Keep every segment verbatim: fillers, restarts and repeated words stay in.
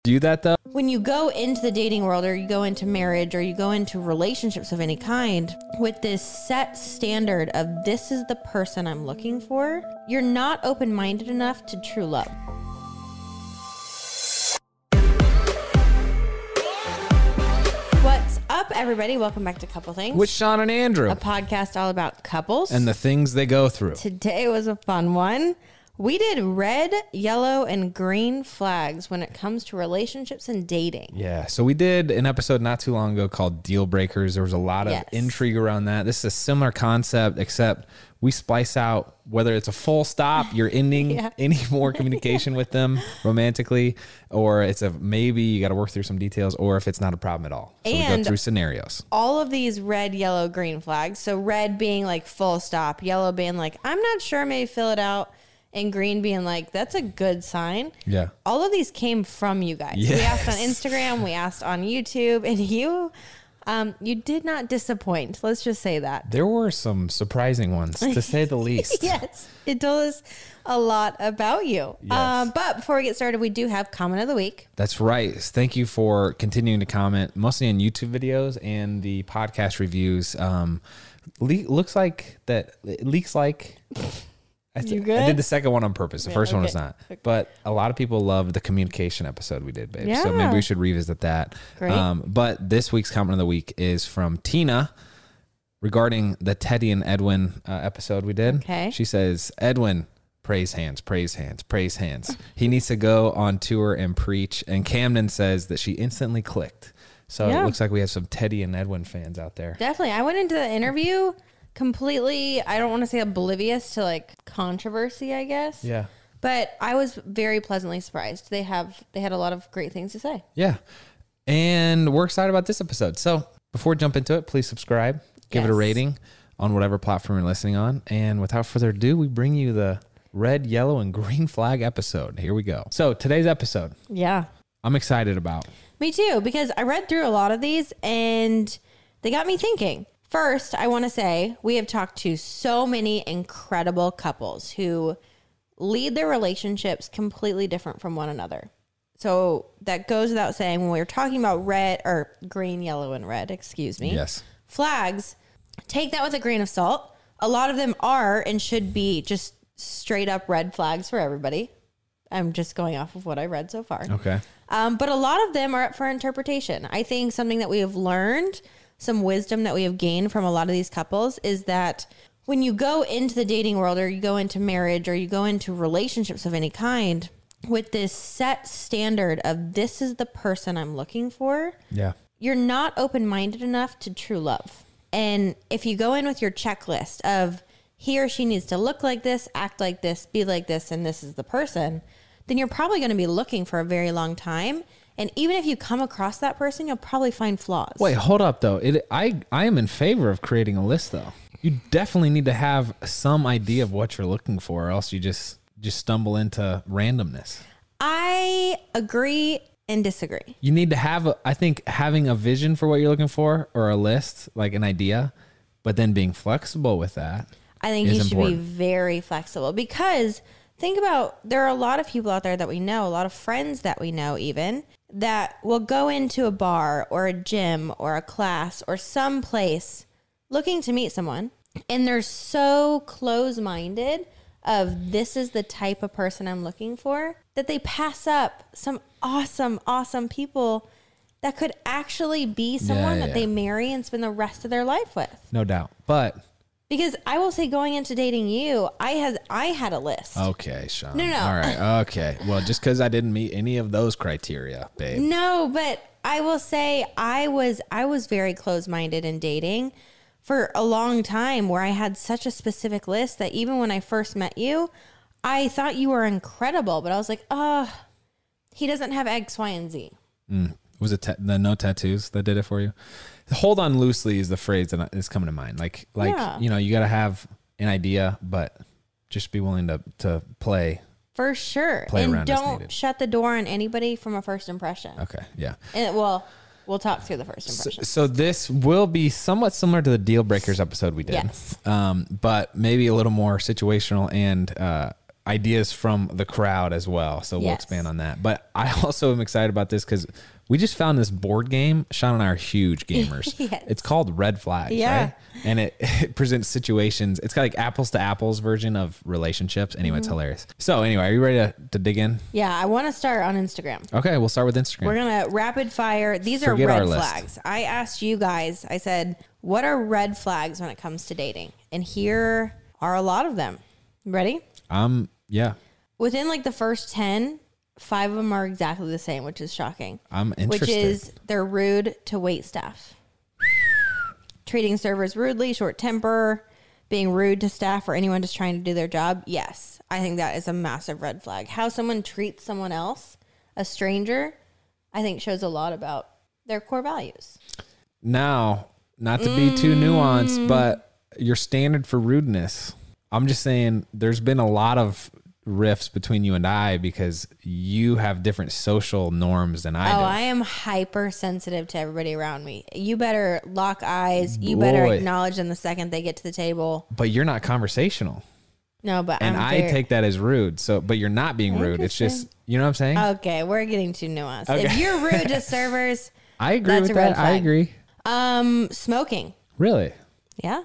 Do that though? When you go into the dating world or you go into marriage or you go into relationships of any kind with this set standard of this is the person I'm looking for, you're not open-minded enough to true love. What's up, everybody? Welcome back to Couple Things With Sean and Andrew. A podcast all about couples. And the things they go through. Today was a fun one. We did red, yellow, and green flags when it comes to relationships and dating. Yeah. So we did an episode not too long ago called Deal Breakers. There was a lot of yes. intrigue around that. This is a similar concept, except we splice out whether it's a full stop, you're ending yeah. any more communication with them romantically, or it's a maybe you got to work through some details, or if it's not a problem at all. So and we go through scenarios. All of these red, yellow, green flags. So red being like full stop, yellow being like, I'm not sure, maybe fill it out. And green being like, that's a good sign. Yeah. All of these came from you guys. Yes. We asked on Instagram, we asked on YouTube, and you um, you did not disappoint. Let's just say that. There were some surprising ones, to say the least. Yes. It told us a lot about you. Yes. Um, but before we get started, we do have comment of the week. That's right. Thank you for continuing to comment, mostly on YouTube videos and the podcast reviews. Um, le- looks like that, it leaks like... I, th- You good? I did the second one on purpose. The Yeah, first one okay. was not. Okay. But a lot of people loved the communication episode we did, babe. Yeah. So maybe we should revisit that. Great. Um, but this week's comment of the week is from Tina regarding the Teddy and Edwin uh, episode we did. Okay. She says, Edwin, praise hands, praise hands, praise hands. He needs to go on tour and preach. And Camden says that she instantly clicked. So Yeah. it looks like we have some Teddy and Edwin fans out there. Definitely. I went into the interview completely, I don't want to say oblivious to like controversy, I guess. Yeah. But I was very pleasantly surprised. They have they had a lot of great things to say. Yeah. And we're excited about this episode. So before we jump into it, please subscribe, give it a Yes. rating on whatever platform you're listening on. And without further ado, we bring you the red, yellow, and green flag episode. Here we go. So today's episode, Yeah. I'm excited about. Me too, because I read through a lot of these and they got me thinking. First, I want to say we have talked to so many incredible couples who lead their relationships completely different from one another. So that goes without saying when we were talking about red or green, yellow, and red, excuse me. Yes. Flags, take that with a grain of salt. A lot of them are and should be just straight up red flags for everybody. I'm just going off of what I read so far. Okay. Um, but a lot of them are up for interpretation. I think something that we have learned, some wisdom that we have gained from a lot of these couples is that when you go into the dating world or you go into marriage or you go into relationships of any kind with this set standard of this is the person I'm looking for, Yeah. you're not open-minded enough to true love. And if you go in with your checklist of he or she needs to look like this, act like this, be like this, and this is the person, then you're probably going to be looking for a very long time. And even if you come across that person, you'll probably find flaws. Wait, hold up though. It, I, I am in favor of creating a list though. You definitely need to have some idea of what you're looking for, or else you just, just stumble into randomness. I agree and disagree. You need to have, a, I think having a vision for what you're looking for, or a list, like an idea, but then being flexible with that. I think is you should important. be very flexible because think about, there are a lot of people out there that we know, a lot of friends that we know even, that will go into a bar or a gym or a class or some place looking to meet someone. And they're so close-minded of this is the type of person I'm looking for that they pass up some awesome, awesome people that could actually be someone yeah, that yeah. they marry and spend the rest of their life with. No doubt. But Because I will say going into dating you, I had I had a list. okay, Sean. No, no. All right. Okay. Well, just because I didn't meet any of those criteria, babe. No, but I will say I was I was very close-minded in dating for a long time where I had such a specific list that even when I first met you, I thought you were incredible, but I was like, oh, he doesn't have X, Y, and Z. Mm. Was it ta- the no tattoos that did it for you? Hold on loosely is the phrase that is coming to mind. Like, like Yeah. you know, you got to have an idea, but just be willing to to play. For sure. Play and around as don't needed. shut the door on anybody from a first impression. Okay. Yeah. And well, we'll talk through the first So, impression. so this will be somewhat similar to the Deal Breakers episode we did. Yes. Um, but maybe a little more situational and uh, ideas from the crowd as well. So we'll Yes. expand on that. But I also am excited about this because we just found this board game. Sean and I are huge gamers. Yes. It's called Red Flags, Yeah. right? And it, it presents situations. It's got like apples to apples version of relationships. Anyway, it's hilarious. So anyway, are you ready to, to dig in? Yeah, I want to start on Instagram. Okay, we'll start with Instagram. We're going to rapid fire. These Forget are our red list. flags. I asked you guys, I said, what are red flags when it comes to dating? And here are a lot of them. Ready? Um, yeah, Within like the first ten, five of them are exactly the same, which is shocking. I'm interested. Which is they're rude to wait staff. Treating servers rudely, short temper, being rude to staff or anyone just trying to do their job. Yes, I think that is a massive red flag. How someone treats someone else, a stranger, I think shows a lot about their core values. Now, not to be too nuanced, but your standard for rudeness. I'm just saying there's been a lot of rifts between you and I because you have different social norms than I oh, do. I am hypersensitive to everybody around me. You better lock eyes. You better Boy. acknowledge them the second they get to the table. But you're not conversational. No, but And I'm I very- take that as rude. So, but you're not being rude. It's just, you know what I'm saying? Okay, we're getting too nuanced. Okay. If you're rude to servers, I agree that's with a red that. I flag. agree. um, smoking. Really? Yeah.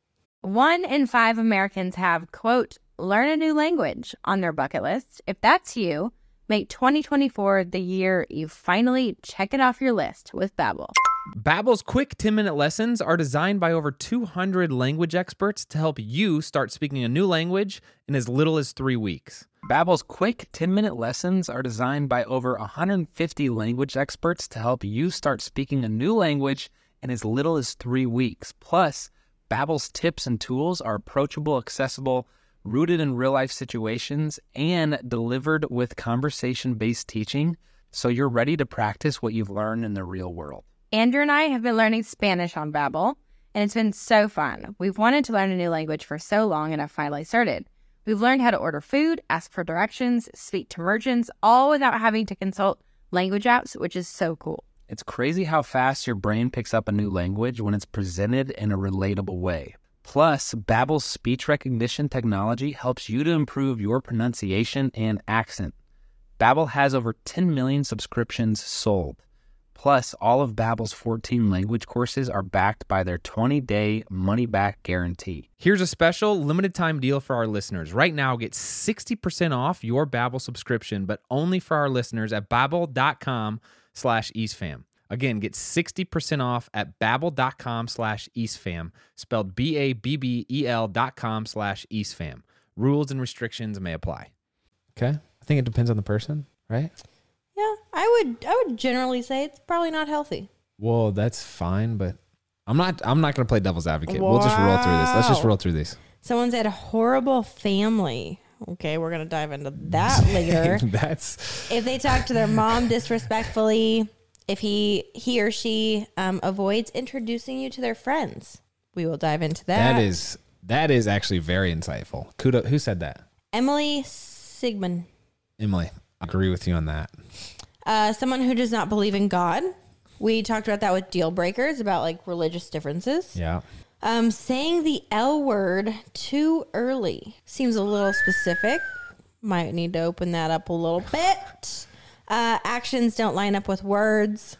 One in five Americans have, quote, learn a new language on their bucket list. If that's you, make twenty twenty-four the year you finally check it off your list with Babbel. Babbel's quick ten-minute lessons are designed by over two hundred language experts to help you start speaking a new language in as little as three weeks. Babbel's quick ten-minute lessons are designed by over one hundred fifty language experts to help you start speaking a new language in as little as three weeks. Plus, Babbel's tips and tools are approachable, accessible, rooted in real-life situations, and delivered with conversation-based teaching, so you're ready to practice what you've learned in the real world. Andrew and I have been learning Spanish on Babbel, and it's been so fun. We've wanted to learn a new language for so long, and I've finally started. We've learned how to order food, ask for directions, speak to merchants, all without having to consult language apps, which is so cool. It's crazy how fast your brain picks up a new language when it's presented in a relatable way. Plus, Babbel's speech recognition technology helps you to improve your pronunciation and accent. Babbel has over ten million subscriptions sold. Plus, all of Babbel's fourteen language courses are backed by their twenty-day money-back guarantee. Here's a special limited time deal for our listeners. Right now, get sixty percent off your Babbel subscription, but only for our listeners at babbel.com slash eastfam. Again, get sixty percent off at babbel.com slash eastfam, spelled B A B B E L dot com slash eastfam. Rules and restrictions may apply. Okay. I think it depends on the person, right? Yeah, I would I would generally say it's probably not healthy. Well, that's fine, but I'm not I'm not going to play devil's advocate. We'll just roll through this. Let's just Wow. roll through these. Someone said horrible family. Okay, we're going to dive into that later. That's If they talk to their mom disrespectfully, if he he or she um, avoids introducing you to their friends, we will dive into that. that is that is actually very insightful. Kudo, who said that? Emily Sigmund. Emily. I agree with you on that. Uh, someone who does not believe in God. We talked about that with deal breakers, about like religious differences. Yeah. Um, saying the L word too early seems a little specific. Might need to open that up a little bit. Uh, actions don't line up with words.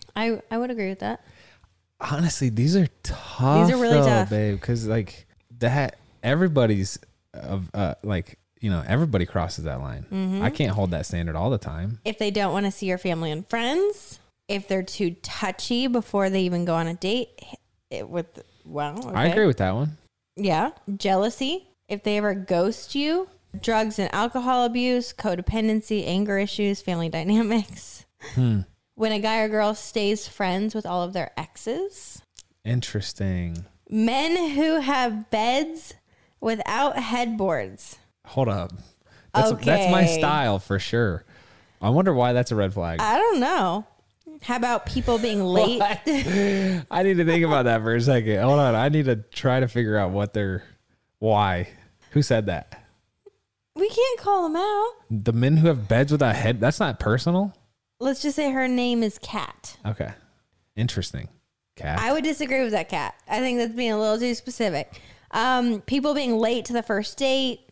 I I would agree with that. Honestly, these are tough. These are really though, tough. babe. Because like that, everybody's of uh, like you know everybody crosses that line. Mm-hmm. I can't hold that standard all the time. If they don't want to see your family and friends, if they're too touchy before they even go on a date, it, with well, okay. I agree with that one. Yeah, jealousy. If they ever ghost you, drugs and alcohol abuse, codependency, anger issues, family dynamics. Hmm. When a guy or girl stays friends with all of their exes. Interesting. Men who have beds without headboards. Hold up. That's that's my Okay. style for sure. I wonder why that's a red flag. I don't know. How about people being late? I need to think about that for a second. Hold on. I need to try to figure out what they're why. Who said that? We can't call them out. The men who have beds without head. That's not personal. Let's just say her name is Kat. Okay. Interesting. Cat. I would disagree with that, Kat. I think that's being a little too specific. Um, people being late to the first date,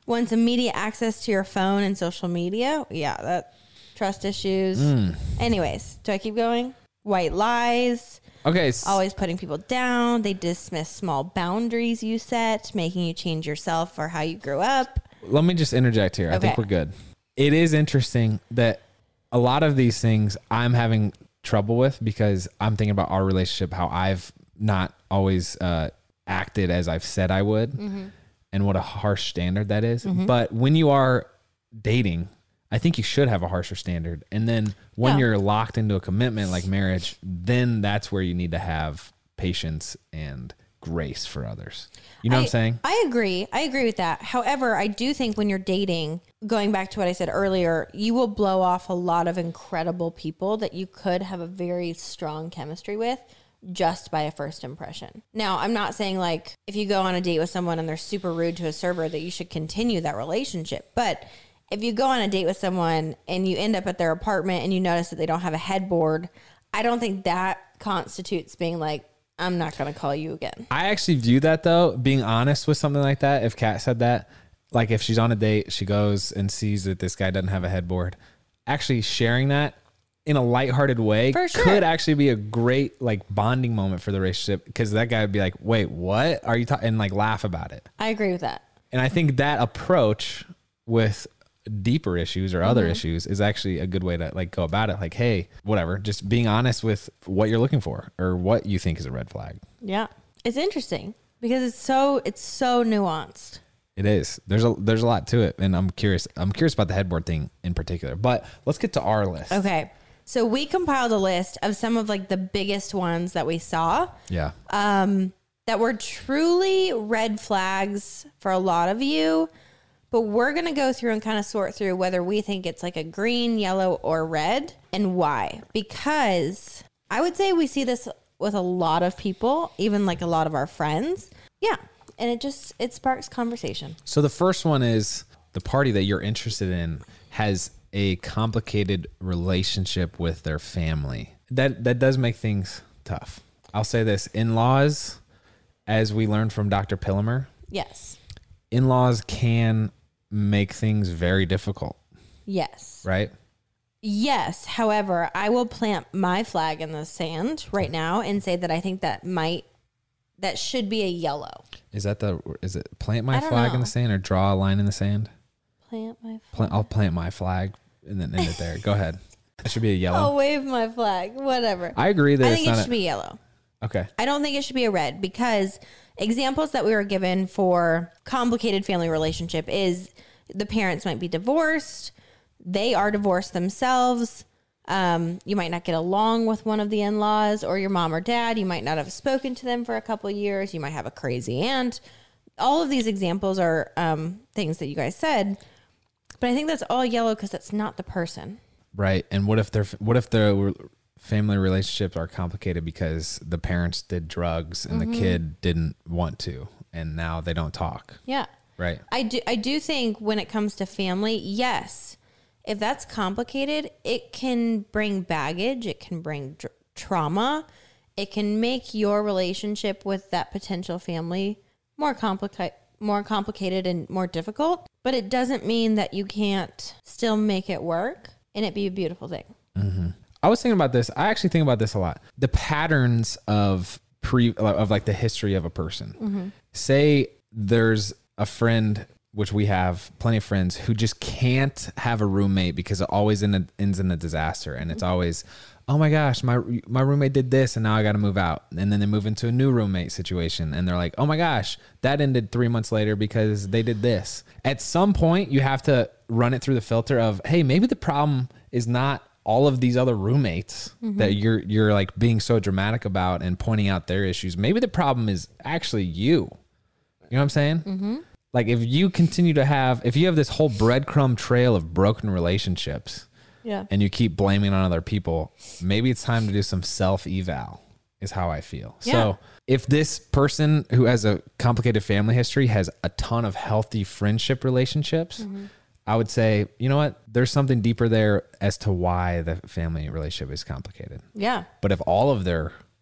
wants immediate access to your phone and social media. Yeah, that trust issues. Mm. Anyways, do I keep going? White lies. Okay. s- Always putting people down. They dismiss small boundaries you set, making you change yourself or how you grew up. Let me just interject here. I think Okay. we're good. It is interesting that a lot of these things I'm having trouble with because I'm thinking about our relationship, how I've not always uh, acted as I've said I would, Mm-hmm. and what a harsh standard that is. But when you are dating, I think you should have a harsher standard. And then when Yeah. you're locked into a commitment like marriage, then that's where you need to have patience and grace for others. You know I, what I'm saying? I agree. I agree with that. However, I do think when you're dating, going back to what I said earlier, you will blow off a lot of incredible people that you could have a very strong chemistry with just by a first impression. Now, I'm not saying like if you go on a date with someone and they're super rude to a server that you should continue that relationship. But if you go on a date with someone and you end up at their apartment and you notice that they don't have a headboard, I don't think that constitutes being like, I'm not going to call you again. I actually view that though, being honest with something like that. If Kat said that, like if she's on a date, she goes and sees that this guy doesn't have a headboard, actually sharing that in a lighthearted way For sure. could actually be a great like bonding moment for the relationship. Because that guy would be like, wait, what are you talking? And like laugh about it. I agree with that. And I think that approach with deeper issues or other issues is actually a good way to like go about it. Like, hey, whatever, just being honest with what you're looking for or what you think is a red flag. Yeah. It's interesting because it's so it's so nuanced. It is. There's a there's a lot to it, and I'm curious. I'm curious about the headboard thing in particular. But let's get to our list. Okay. So we compiled a list of some of like the biggest ones that we saw Yeah. um, that were truly red flags for a lot of you. But we're going to go through and kind of sort through whether we think it's like a green, yellow, or red and why. Because I would say we see this with a lot of people, even like a lot of our friends. Yeah. And it just, it sparks conversation. So the first one is the party that you're interested in has a complicated relationship with their family. That that does make things tough. I'll say this: in-laws, as we learned from Doctor Pillimer, Yes. in-laws can make things very difficult, Yes. right? Yes. However, I will plant my flag in the sand right now and say that I think that might, that should be a yellow. Is that the? Is it plant my I don't flag in know. the sand or draw a line in the sand? Plant my flag. Plant, I'll plant my flag and then end it there. Go ahead. It should be a yellow. I'll wave my flag. Whatever. I agree that I it's think it not should a, be yellow. okay. I don't think it should be a red because examples that we were given for complicated family relationship is the parents might be divorced. They are divorced themselves. Um, you might not get along with one of the in-laws or your mom or dad. You might not have spoken to them for a couple of years. You might have a crazy aunt. All of these examples are um, things that you guys said. But I think that's all yellow because that's not the person. Right. And what if their what if the family relationships are complicated because the parents did drugs and Mm-hmm. the kid didn't want to and now they don't talk. Yeah. Right. I do I do think when it comes to family, yes, if that's complicated, it can bring baggage, it can bring dr- trauma, it can make your relationship with that potential family more complicated more complicated and more difficult, but it doesn't mean that you can't still make it work and it be a beautiful thing. I was thinking about this. I actually think about this a lot. The patterns of pre of like the history of a person. Say there's a friend, which we have plenty of friends who just can't have a roommate because it always in a, ends in a disaster, and it's always, oh my gosh, my my roommate did this, and now I got to move out, and then they move into a new roommate situation, and they're like, oh my gosh, that ended three months later because they did this. At some point, you have to run it through the filter of, hey, maybe the problem is not all of these other roommates that you're you're like being so dramatic about and pointing out their issues. Maybe the problem is actually you. You know what I'm saying? Mm-hmm. Like if you continue to have, if you have this whole breadcrumb trail of broken relationships Yeah. and you keep blaming on other people, maybe it's time to do some self-eval is how I feel. Yeah. So if this person who has a complicated family history has a ton of healthy friendship relationships, I would say, you know what? There's something deeper there as to why the family relationship is complicated. Yeah. But if all of their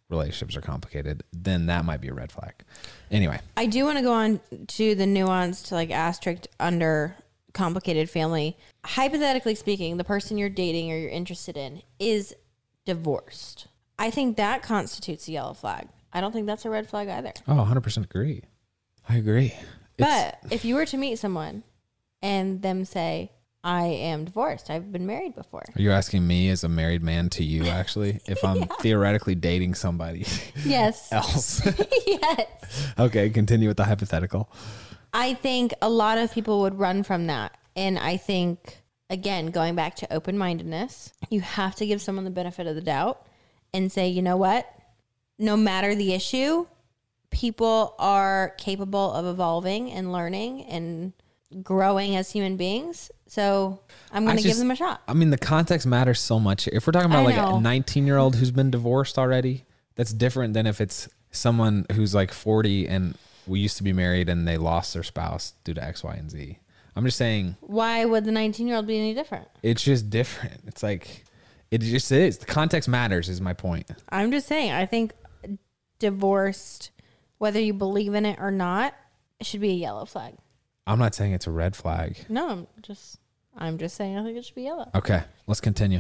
relationships are complicated, then that might be a red flag. Anyway, I do want to go on to the nuance to like asterisk under complicated family. Hypothetically speaking, the person you're dating or you're interested in is divorced. I think that constitutes a yellow flag. I don't think that's a red flag either. oh, one hundred percent agree. I agree. But if you were to meet someone and them say, I am divorced, I've been married before. Are you asking me as a married man to you, actually, if I'm yeah. theoretically dating somebody yes. else? Yes. Okay, continue with the hypothetical. I think a lot of people would run from that. And I think, again, going back to open-mindedness, you have to give someone the benefit of the doubt and say, you know what? No matter the issue, people are capable of evolving and learning and growing as human beings. So I'm going to give them a shot. I mean, the context matters so much. If we're talking about I like know. a nineteen year old who's been divorced already, that's different than if it's someone who's like forty and we used to be married and they lost their spouse due to X, Y, and Z. I'm just saying. Why would the nineteen year old be any different? It's just different. It's like, it just is. The context matters is my point. I'm just saying, I think divorced, whether you believe in it or not, it should be a yellow flag. I'm not saying it's a red flag. No, I'm just, I'm just saying I think it should be yellow. Okay, let's continue.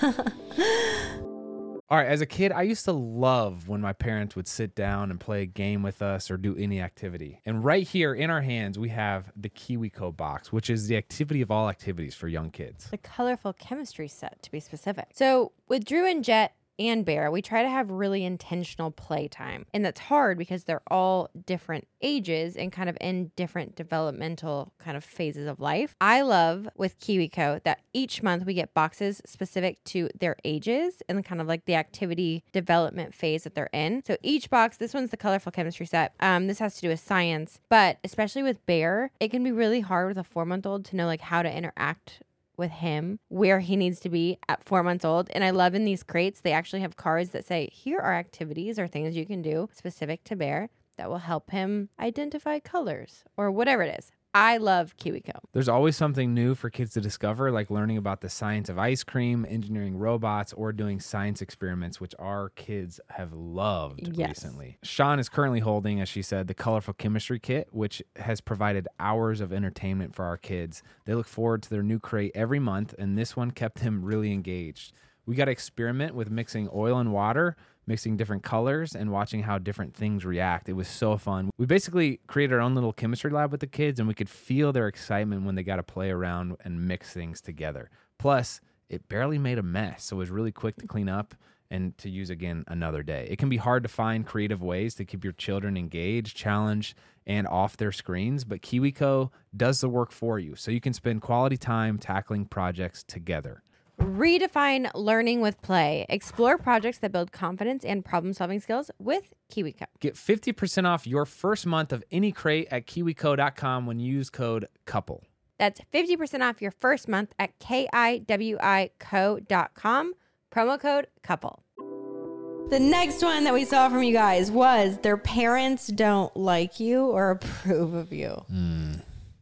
All right, as a kid, I used to love when my parents would sit down and play a game with us or do any activity. And right here in our hands, we have the KiwiCo box, which is the activity of all activities for young kids. The colorful chemistry set, to be specific. So with Drew and Jet and Bear, we try to have really intentional playtime. And that's hard because they're all different ages and kind of in different developmental kind of phases of life. I love with KiwiCo that each month we get boxes specific to their ages and kind of like the activity development phase that they're in. So each box, this one's the colorful chemistry set. Um, this has to do with science, but especially with Bear, it can be really hard with a four-month-old to know like how to interact with him, where he needs to be at four months old. And I love in these crates, they actually have cards that say, here are activities or things you can do specific to Bear that will help him identify colors or whatever it is. I love KiwiCo. There's always something new for kids to discover, like learning about the science of ice cream, engineering robots, or doing science experiments, which our kids have loved Yes. recently. Sean is currently holding, as she said, the colorful chemistry kit, which has provided hours of entertainment for our kids. They look forward to their new crate every month, and this one kept him really engaged. We got to experiment with mixing oil and water, mixing different colors, and watching how different things react. It was so fun. We basically created our own little chemistry lab with the kids, and we could feel their excitement when they got to play around and mix things together. Plus, it barely made a mess, so it was really quick to clean up and to use again another day. It can be hard to find creative ways to keep your children engaged, challenged, and off their screens, but KiwiCo does the work for you, so you can spend quality time tackling projects together. Redefine learning with play. Explore projects that build confidence and problem-solving skills with KiwiCo. Get fifty percent off your first month of any crate at kiwico dot com when you use code COUPLE. That's fifty percent off your first month at kiwico dot com. Promo code COUPLE. The next one that we saw from you guys was their parents don't like you or approve of you. Mm.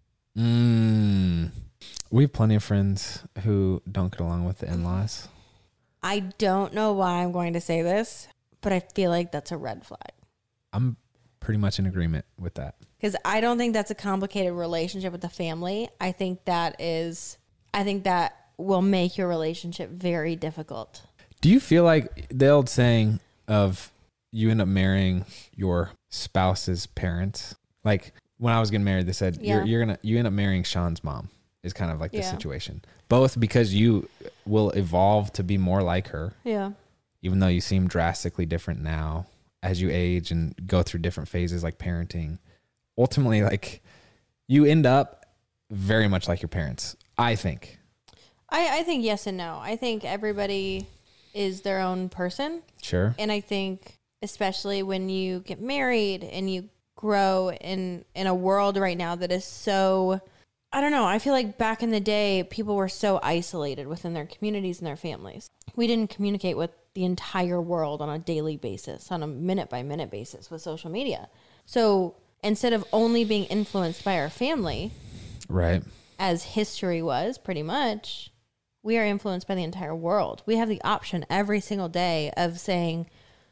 Mm. We have plenty of friends who don't get along with the in-laws. I don't know why I'm going to say this, but I feel like that's a red flag. I'm pretty much in agreement with that. Because I don't think that's a complicated relationship with the family. I think that is, I think that will make your relationship very difficult. Do you feel like the old saying of you end up marrying your spouse's parents? Like when I was getting married, they said Yeah. you're, you're gonna you end up marrying Sean's mom. Is kind of like the Yeah. situation. Both because you will evolve to be more like her. Yeah. Even though you seem drastically different now as you age and go through different phases like parenting. Ultimately, like you end up very much like your parents, I think. I, I think yes and no. I think everybody is their own person. Sure. And I think especially when you get married and you grow in, in a world right now that is so, I don't know. I feel like back in the day, people were so isolated within their communities and their families. We didn't communicate with the entire world on a daily basis, on a minute by minute basis with social media. So instead of only being influenced by our family, right, as history was pretty much, we are influenced by the entire world. We have the option every single day of saying,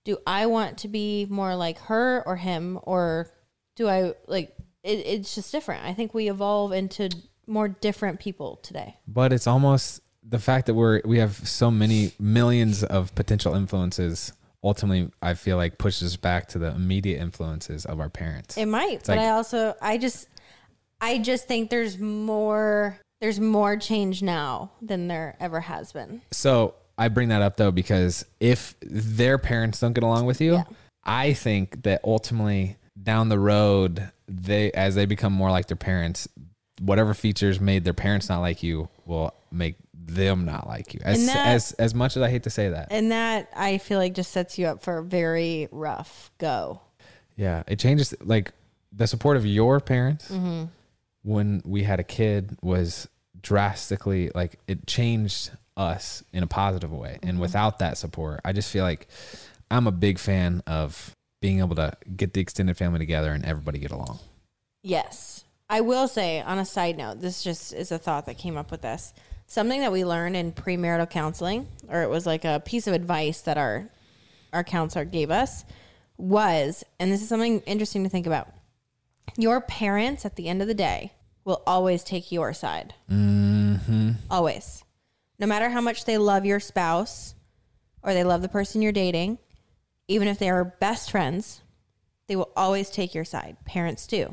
do I want to be more like her or him, or do I like it, it's just different. I think we evolve into more different people today. But it's almost the fact that we're we have so many millions of potential influences. Ultimately, I feel like pushes us back to the immediate influences of our parents. It might, It's but like- I also I just I just think there's more there's more change now than there ever has been. So I bring that up though because if their parents don't get along with you, Yeah. I think that ultimately down the road, they as they become more like their parents, whatever features made their parents not like you will make them not like you. As And that- as as much as I hate to say that. And that I feel like just sets you up for a very rough go. Yeah, it changes. Like the support of your parents Mm-hmm. when we had a kid was drastically, like it changed us in a positive way. Mm-hmm. And without that support, I just feel like I'm a big fan of being able to get the extended family together and everybody get along. Yes. I will say, on a side note, this just is a thought that came up with this. Something that we learned in premarital counseling, or it was like a piece of advice that our our counselor gave us, was, and this is something interesting to think about, your parents at the end of the day will always take your side. Mm-hmm. Always. No matter how much they love your spouse or they love the person you're dating, even if they are best friends, they will always take your side. Parents do.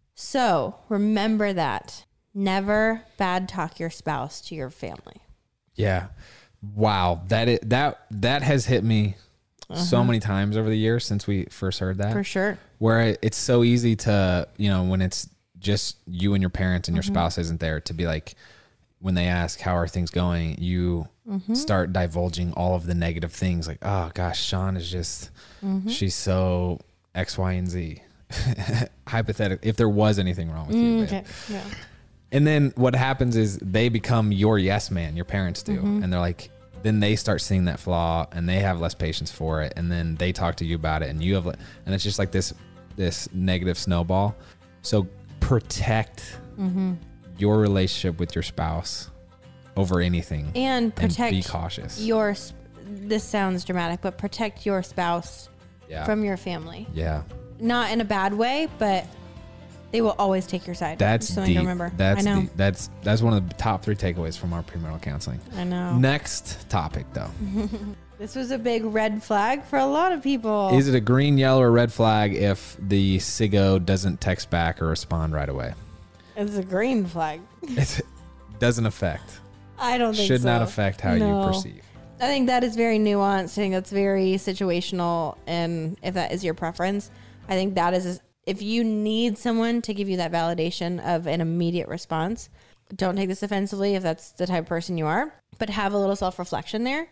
So remember that. Never bad talk your spouse to your family. Yeah. Wow. That is, that that has hit me so many times over the years since we first heard that. For sure. Where it's so easy to, you know, when it's just you and your parents and your spouse isn't there, to be like, when they ask, how are things going? You start divulging all of the negative things like, oh gosh, Sean is just, she's so X, Y, and Z. Hypothetically, if there was anything wrong with you. babe. Okay. Yeah. And then what happens is they become your yes man, your parents do. Mm-hmm. And they're like, then they start seeing that flaw and they have less patience for it. And then they talk to you about it and you have, and it's just like this, this negative snowball. So protect Mm-hmm. your relationship with your spouse over anything And protect be cautious. your, s- this sounds dramatic, but protect your spouse yeah. from your family. yeah. Not in a bad way, but they will always take your side. That's Just something deep. to remember. That's I know. deep. That's, that's one of the top three takeaways from our premarital counseling. I know. Next topic though. This was a big red flag for a lot of people. Is it a green, yellow, or red flag if the S I G O doesn't text back or respond right away? It's a green flag. It doesn't affect. I don't think Should so. not affect how No. you perceive. I think that is very nuanced. I think that's very situational. And if that is your preference, I think that is, if you need someone to give you that validation of an immediate response, don't take this offensively if that's the type of person you are, but have a little self-reflection there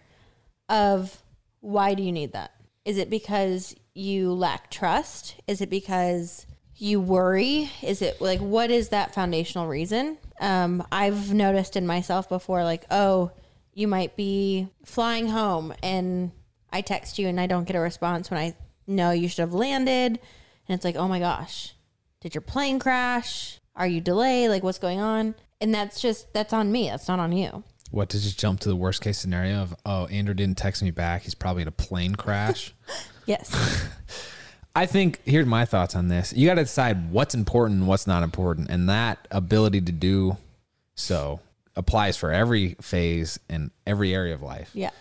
of why do you need that? Is it because you lack trust? Is it because you worry? Is it like, what is that foundational reason? Um, I've noticed in myself before, like, oh, you might be flying home and I text you and I don't get a response when I know you should have landed. And it's like, oh my gosh, did your plane crash? Are you delayed? Like, what's going on? And that's just, that's on me. That's not on you. What, to just jump to the worst case scenario of, oh, Andrew didn't text me back. He's probably in a plane crash. Yes. I think, here's my thoughts on this. You got to decide what's important and what's not important. And that ability to do so applies for every phase and every area of life. Yeah.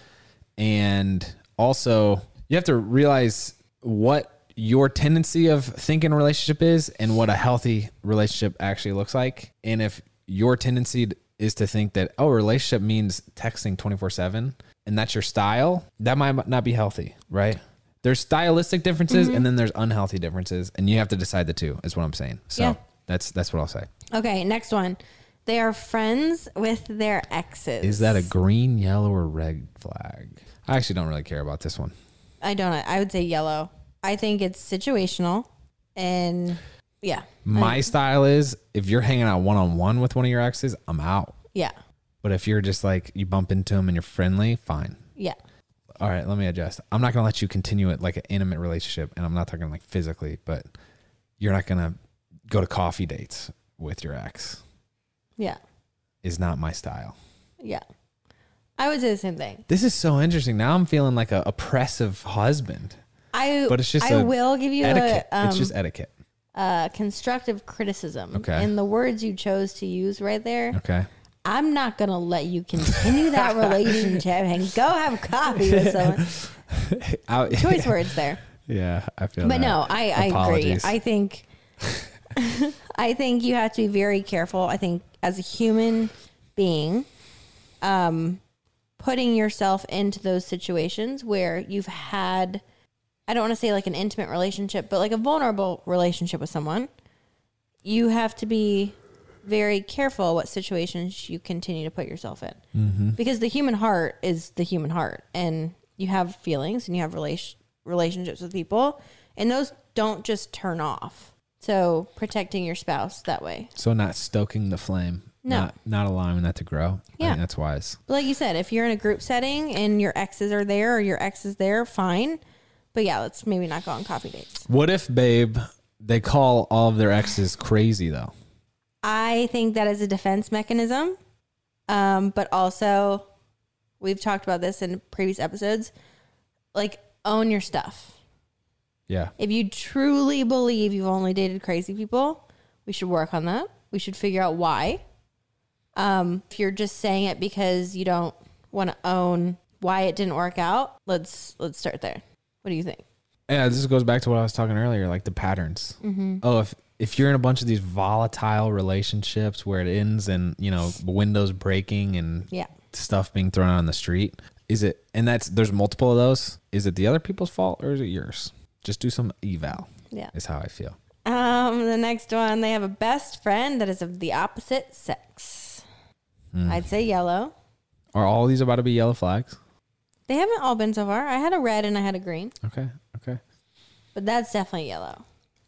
And also, you have to realize what your tendency of thinking a relationship is and what a healthy relationship actually looks like. And if your tendency is to think that, oh, a relationship means texting twenty-four seven and that's your style, that might not be healthy, right? There's stylistic differences and then there's unhealthy differences, and you have to decide the two, is what I'm saying. So Yeah. that's that's what I'll say. Okay. Next one. They are friends with their exes. Is that a green, yellow, or red flag? I actually don't really care about this one. I don't know. I would say yellow. I think it's situational, and yeah, My style is, if you're hanging out one-on-one with one of your exes, I'm out. yeah, But if you're just like, you bump into them and you're friendly, fine. yeah. All right, let me adjust. I'm not going to let you continue it like an intimate relationship. And I'm not talking like physically, but you're not going to go to coffee dates with your ex. Yeah. Is not my style. Yeah. I would say the same thing. This is so interesting. Now I'm feeling like a oppressive husband. I But it's just I a will give you etiquette. a um, it's just etiquette. uh, constructive criticism. Okay. In the words you chose to use right there. Okay. I'm not gonna let you continue that relationship and go have coffee with someone. I, Choice words there. Yeah, I feel But that. no, I, I agree. Apologies. I think I think you have to be very careful. I think as a human being, um, putting yourself into those situations where you've had, I don't want to say like an intimate relationship, but like a vulnerable relationship with someone, you have to be very careful what situations you continue to put yourself in. Mm-hmm. Because the human heart is the human heart, and you have feelings and you have relation, relationships with people, and those don't just turn off. So protecting your spouse that way. So not stoking the flame. No. Not, not allowing that to grow. I Yeah. think that's wise. But like you said, if you're in a group setting and your exes are there or your ex is there, fine. But yeah, let's maybe not go on coffee dates. What if, babe, they call all of their exes crazy, though? I think that is a defense mechanism. Um, but also, we've talked about this in previous episodes. Like, own your stuff. Yeah. If you truly believe you've only dated crazy people, we should work on that. We should figure out why. Um, if you're just saying it because you don't want to own why it didn't work out, let's let's start there. What do you think? Yeah, this goes back to what I was talking earlier, like the patterns. Mm-hmm. Oh, if if you're in a bunch of these volatile relationships where it ends and, you know, windows breaking and Yeah. stuff being thrown out on the street, is it, and that's, there's multiple of those, is it the other people's fault or is it yours? Just do some eval. Yeah. Is how I feel. Um, the next one, they have a best friend that is of the opposite sex. Mm. I'd say yellow. Are all these about to be yellow flags? They haven't all been so far. I had a red and I had a green, Okay. Okay. but that's definitely yellow.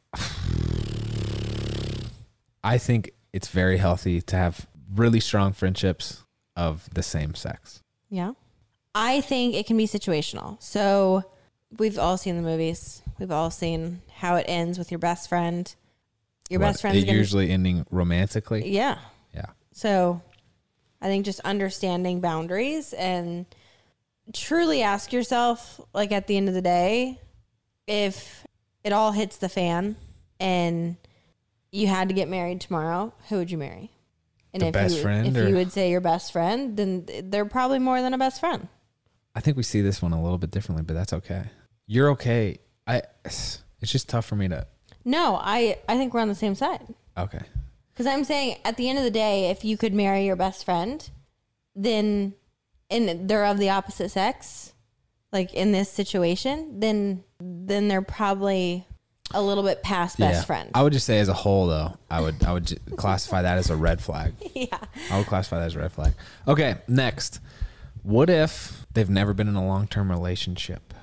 I think it's very healthy to have really strong friendships of the same sex. Yeah. I think it can be situational. So we've all seen the movies. We've all seen how it ends with your best friend. Your What, best friend's it gonna, usually ending romantically. yeah. Yeah. So I think just understanding boundaries and truly ask yourself, like at the end of the day, if it all hits the fan and you had to get married tomorrow, who would you marry? And The if best you, friend if or- you would say your best friend, then they're probably more than a best friend. I think we see this one a little bit differently, but that's okay. You're okay. I. It's just tough for me to. No, I, I think we're on the same side. Okay. Because I'm saying at the end of the day, if you could marry your best friend, then, and they're of the opposite sex, like in this situation, then then they're probably a little bit past best friend. I would just say as a whole, though, I would I would j- classify that as a red flag. Yeah. I would classify that as a red flag. Okay, next. What if they've never been in a long-term relationship?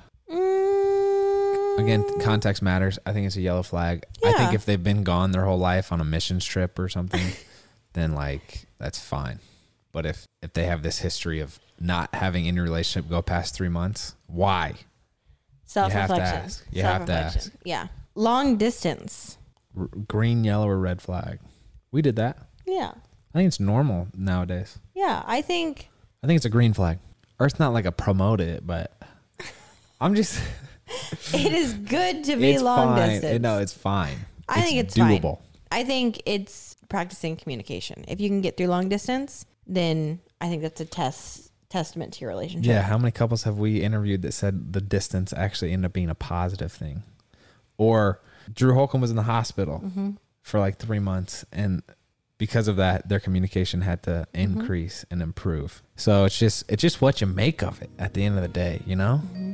Mm, Again, context matters. I think it's a yellow flag. I think Yeah. if they've been gone their whole life on a missions trip or something, then like that's fine. But if if they have this history of not having any relationship go past three months, why? self-reflection. ask. You have to Self-reflection. Yeah. Long distance. R- green, yellow, or red flag? We did that. Yeah. I think it's normal nowadays. Yeah. I think I think it's a green flag. Or it's not like a promote it, but I'm just it is good to be it's long fine. distance. No, it's fine. I think it's doable. fine. I think it's practicing communication. If you can get through long distance, then I think that's a test testament to your relationship. Yeah, how many couples have we interviewed that said the distance actually ended up being a positive thing? Or Drew Holcomb was in the hospital Mm-hmm. for like three months, and because of that, their communication had to Mm-hmm. increase and improve. So it's just it's just what you make of it at the end of the day, you know? Mm-hmm.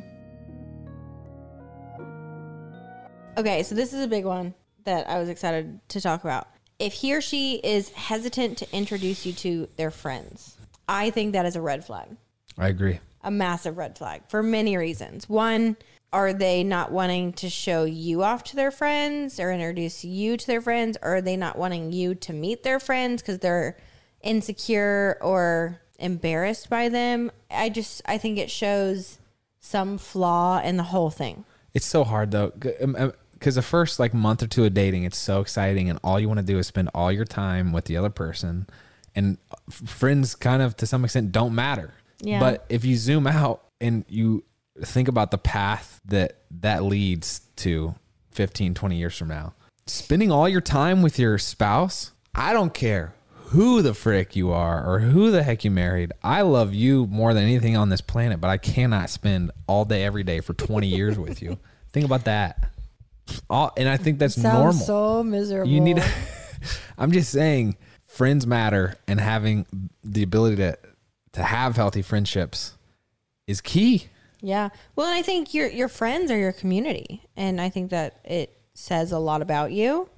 Okay, so this is a big one that I was excited to talk about. If he or she is hesitant to introduce you to their friends, I think that is a red flag. I agree. A massive red flag for many reasons. One, are they not wanting to show you off to their friends or introduce you to their friends? Or are they not wanting you to meet their friends because they're insecure or embarrassed by them? I just, I think it shows some flaw in the whole thing. It's so hard though, because the first like month or two of dating, it's so exciting, and all you want to do is spend all your time with the other person, and friends kind of to some extent don't matter. Yeah. But if you zoom out and you think about the path that that leads to fifteen, twenty years from now. Spending all your time with your spouse, I don't care who the frick you are or who the heck you married. I love you more than anything on this planet, but I cannot spend all day, every day for twenty years with you. Think about that. All, and I think that's Sounds normal. so miserable. You need to, I'm just saying friends matter, and having the ability to, to have healthy friendships is key. Yeah. Well, and I think your your friends are your community, and I think that it says a lot about you.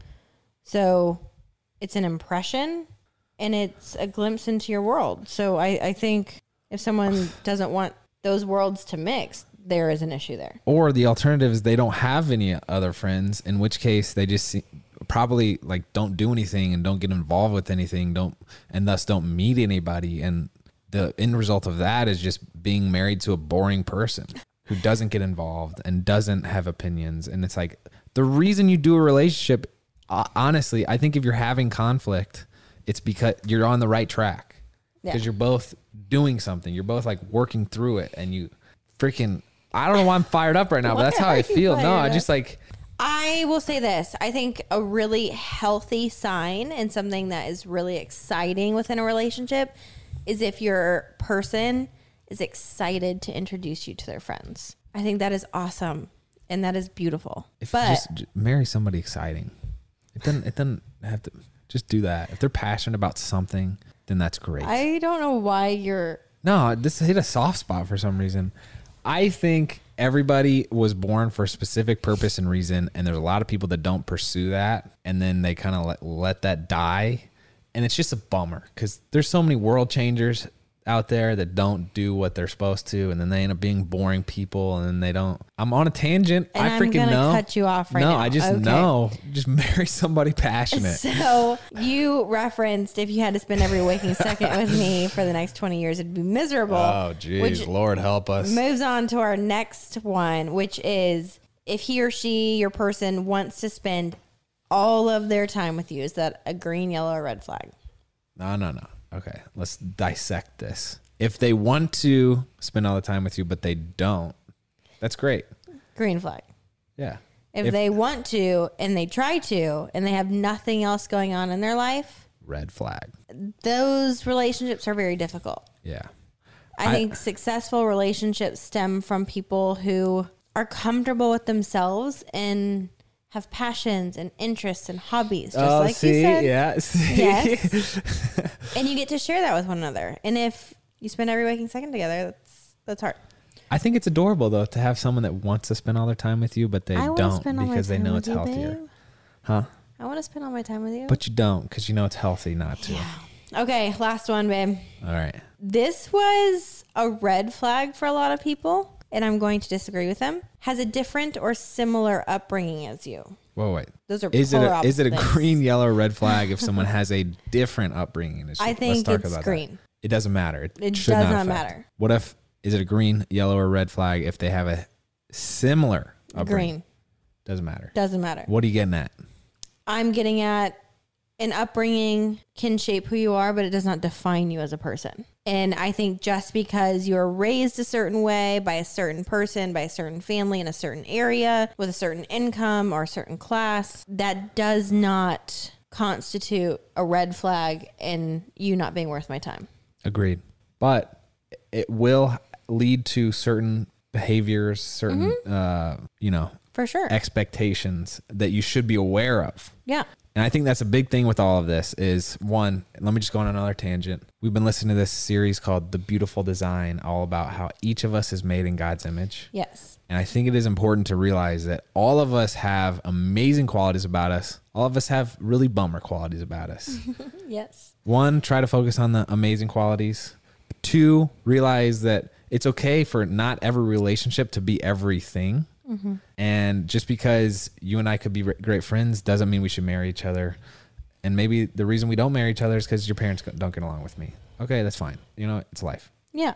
So it's an impression, and it's a glimpse into your world. So I, I think if someone doesn't want those worlds to mix, there is an issue there. Or the alternative is they don't have any other friends, in which case they just see, probably like don't do anything and don't get involved with anything, don't and thus don't meet anybody. And the end result of that is just being married to a boring person who doesn't get involved and doesn't have opinions. And it's like the reason you do a relationship, uh, honestly, I think if you're having conflict, it's because you're on the right track, because Yeah. you're both doing something. You're both like working through it, and you freaking, I don't know why I'm fired up right now, but that's how Why are I you feel. No, fired I up? just like, I will say this. I think a really healthy sign and something that is really exciting within a relationship is if your person is excited to introduce you to their friends. I think that is awesome, and that is beautiful. if But you just j- marry somebody exciting, it doesn't, it doesn't have to, just do that. If they're passionate about something, then that's great. I don't know why you're... No, this hit a soft spot for some reason. I think everybody was born for a specific purpose and reason, and there's a lot of people that don't pursue that, and then they kind of let, let that die. And it's just a bummer, because there's so many world changers out there that don't do what they're supposed to, and then they end up being boring people, and then they don't. I'm on a tangent. And I I'm freaking gonna know. cut you off right no, now. I just Okay. know. Just marry somebody passionate. So you referenced if you had to spend every waking second with me for the next twenty years, it'd be miserable. Oh, geez, Which Lord help us. moves on to our next one, which is if he or she, your person, wants to spend all of their time with you. Is that a green, yellow, or red flag? No, no, no. Okay, let's dissect this. If they want to spend all the time with you, but they don't, that's great. Green flag. Yeah. If, If- they want to and they try to and they have nothing else going on in their life, Red flag. those relationships are very difficult. Yeah. I, I- think successful relationships stem from people who are comfortable with themselves and have passions and interests and hobbies, just like you said. Oh, yeah. See? Yes. And you get to share that with one another. And if you spend every waking second together, that's that's hard. I think it's adorable though to have someone that wants to spend all their time with you, but they I wanna don't spend all my because they time know with it's you, healthier. babe. Huh? I want to spend all my time with you. But you don't, because you know it's healthy not to. Okay, last one, babe. All right. This was a red flag for a lot of people, and I'm going to disagree with them. Has a different or similar upbringing as you. Whoa, wait. Those are Is it polar a, is it a opposite things. green, yellow, or red flag if someone has a different upbringing? as you? I Let's think talk it's about green. That. It doesn't matter. It, It should does not not affect. matter. What if is it a green, yellow, or red flag if they have a similar upbringing? Green. Doesn't matter. Doesn't matter. What are you getting at? I'm getting at an upbringing can shape who you are, but it does not define you as a person. And I think just because you're raised a certain way by a certain person, by a certain family in a certain area with a certain income or a certain class, that does not constitute a red flag and you not being worth my time. Agreed. But it will lead to certain behaviors, certain, Mm-hmm. uh, you know, For sure. expectations that you should be aware of. Yeah. And I think that's a big thing with all of this is one, let me just go on another tangent. We've been listening to this series called The Beautiful Design, all about how each of us is made in God's image. Yes. And I think it is important to realize that all of us have amazing qualities about us. All of us have really bummer qualities about us. Yes. One, try to focus on the amazing qualities. Two, realize that it's okay for not every relationship to be everything. Mm-hmm. And just because you and I could be great friends doesn't mean we should marry each other. And maybe the reason we don't marry each other is because your parents don't get along with me. Okay, that's fine. You know, it's life. Yeah.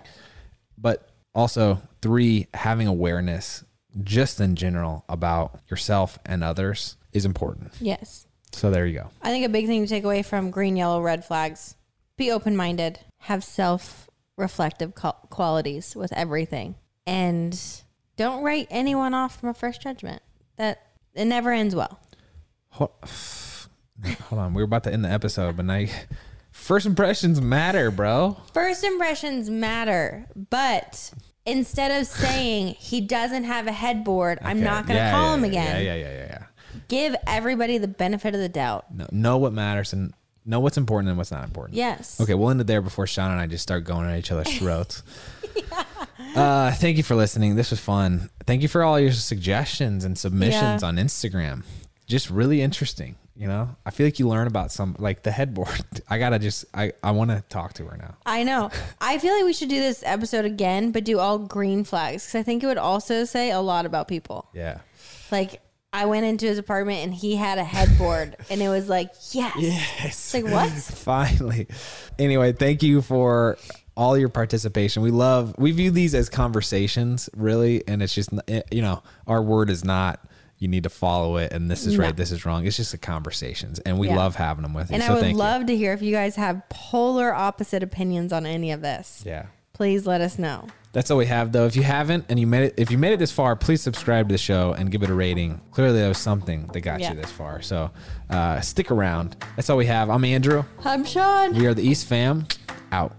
But also, three, having awareness just in general about yourself and others is important. Yes. So there you go. I think a big thing to take away from green, yellow, red flags, be open-minded, have self-reflective qualities with everything, and Don't write anyone off from a first judgment. That it never ends well. Hold, hold on. We were about to end the episode, but now you, first impressions matter, bro. First impressions matter, but instead of saying he doesn't have a headboard, I'm Okay. not going to Yeah, call yeah, him yeah, again. Yeah, yeah, yeah, yeah, yeah. Give everybody the benefit of the doubt. No, know what matters and know what's important and what's not important. Yes. Okay, we'll end it there before Sean and I just start going at each other's throats. yeah. uh, thank you for listening. This was fun. Thank you for all your suggestions and submissions Yeah. on Instagram. Just really interesting. You know, I feel like you learn about some, like the headboard. I gotta just, I, I want to talk to her now. I know. I feel like we should do this episode again, but do all green flags because I think it would also say a lot about people. Yeah. Like, I went into his apartment and he had a headboard and it was like, yes. Yes. It's like, what? Finally. Anyway, thank you for all your participation. We love, we view these as conversations, really. And it's just, you know, our word is not, you need to follow it and this is No. right, this is wrong. It's just a conversations. And we Yeah. love having them with you. And so I would thank love to hear if you guys have polar opposite opinions on any of this. you. Yeah. Please let us know. That's all we have, though. If you haven't and you made it, if you made it this far, please subscribe to the show and give it a rating. Clearly, there was something that got Yeah. you this far. So uh, stick around. That's all we have. I'm Andrew. I'm Sean. We are the East Fam. Out.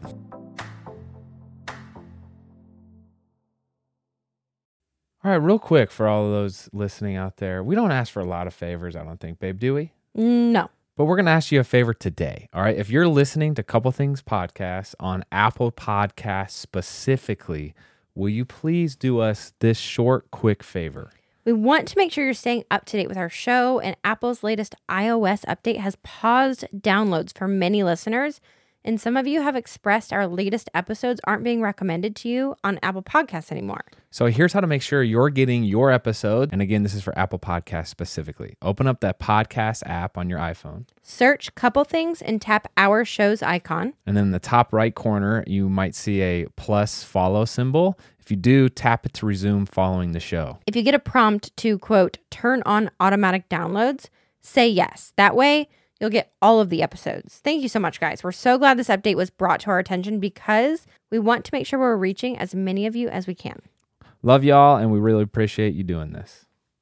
All right, real quick for all of those listening out there, we don't ask for a lot of favors, I don't think, babe, do we? No. But we're going to ask you a favor today. All right. If you're listening to Couple Things Podcast on Apple Podcasts specifically, will you please do us this short, quick favor? We want to make sure you're staying up to date with our show, and Apple's latest iOS update has paused downloads for many listeners. And some of you have expressed our latest episodes aren't being recommended to you on Apple Podcasts anymore. So here's how to make sure you're getting your episode. And again, this is for Apple Podcasts specifically. Open up that podcast app on your iPhone. Search Couple Things and tap our show's icon. And then in the top right corner, you might see a plus follow symbol. If you do, tap it to resume following the show. If you get a prompt to, quote, turn on automatic downloads, say yes. That way, you'll get all of the episodes. Thank you so much, guys. We're so glad this update was brought to our attention because we want to make sure we're reaching as many of you as we can. Love y'all, and we really appreciate you doing this.